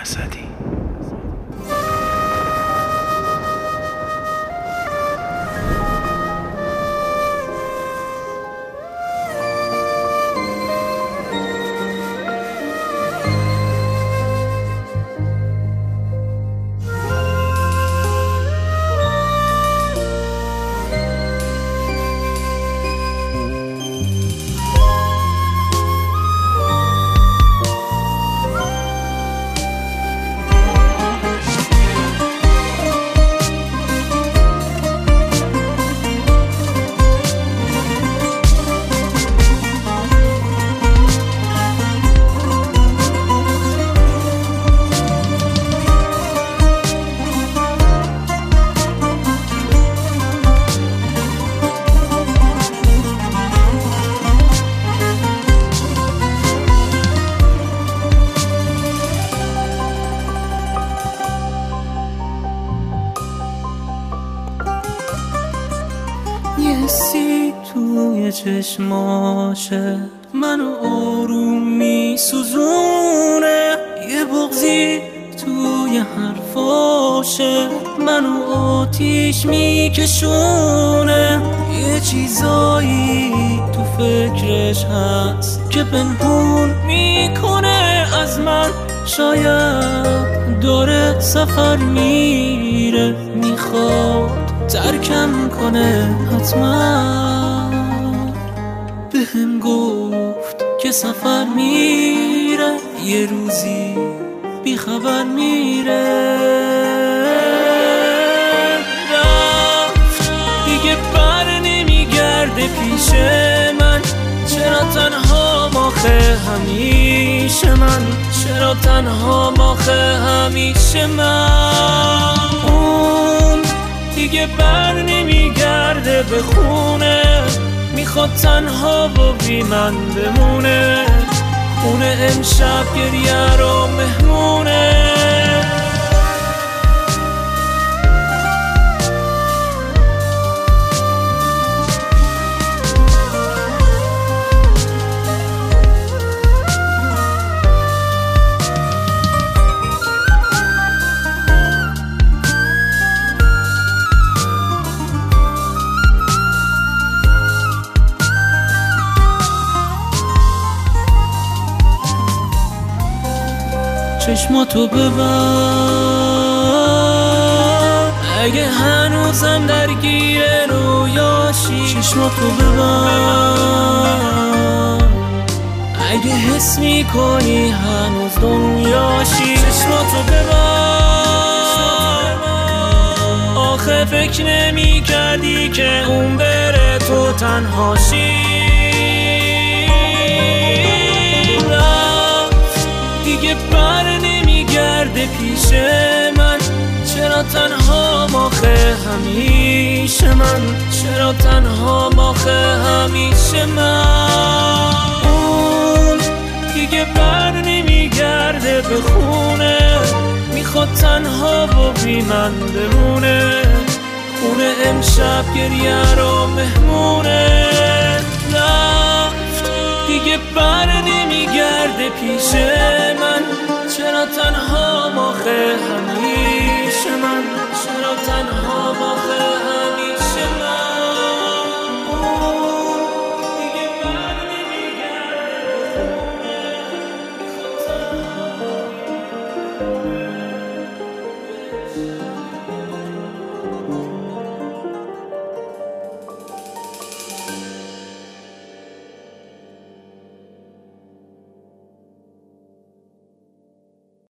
اسدی. یه سی توی چشماشه منو آروم میسوزونه، یه بغضی توی حرفاشه منو آتیش میکشونه، یه چیزایی تو فکرش هست که پنهون میکنه از من، شاید داره سفر میره میخواد ترکم کنه حتما، بهم گفت که سفر میره یه روزی بی خبر میره، رفت دیگه بر نمیگرده پیش من، چرا تنها ماخه همیشه من، چرا تنها ماخه همیشه من، دیگه بر نمیگرده به خونه، میخواد تنها و بی من بمونه، خونه امشب گریه رو مهمونه. چشماتو ببر اگه هنوزم درگیر رویاشی، چشماتو ببر اگه حس میکنی هنوز دنیاشی، چشماتو ببر آخه فکر نمی کردی که اون بره تو تنهاشی، دیگه بر نمیگرده پیش من، چرا تنها ماخه همیشه من، چرا تنها ماخه همیشه من، اون دیگه بر نمیگرده به خونه، میخواد تنها و بی من بمونه، خونه امشب گریه رو مهمونه، رفت دیگه بر نمیگرده پیش